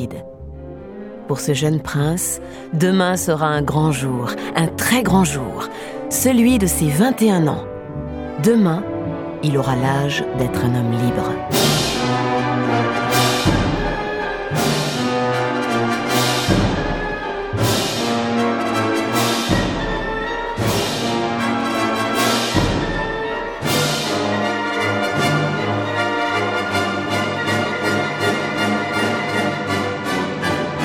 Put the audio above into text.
Argide. Pour ce jeune prince, demain sera un grand jour, un très grand jour, celui de ses 21 ans. Demain, il aura l'âge d'être un homme libre.